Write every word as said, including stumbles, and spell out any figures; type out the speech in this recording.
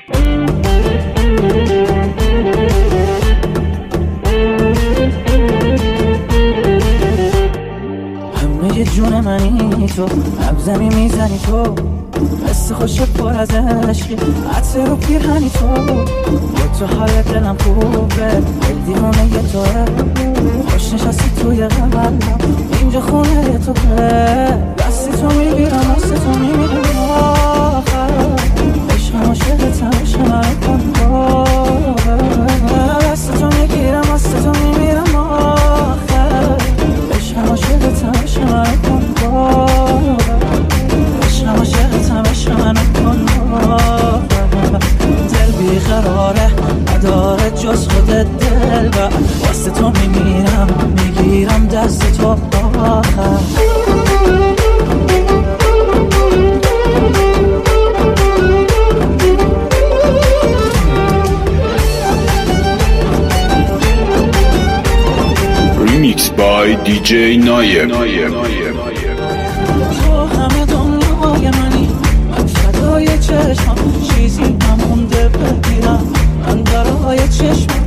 همه جون منی تو، نبزنی میزنی تو، حس خوش پر از عشقی، عطر رو پیرهنی تو، با تو حال دلم خوبه، دل دیوونه یه توه، خوش نشستی توی قلبم، اینجا خونه تو که دستی تو میگیرم، دست تو میمیرم آخر، عشقم عاشقتم، عشق من کن دست تو میگیرم، دست تو میمیرم آخر، عشقم عاشقتم، عشق من کن عشقم عاشقتم، عشق من کن دل بیقراره نداره جز خودت دل و واسه تو میمیرم، میگیرم دست تو آخر. Remix by دی جی نایم. تو همه دنیای منی، من فدای چشمم، چیزی نمونده بگیرم، من برای چشمم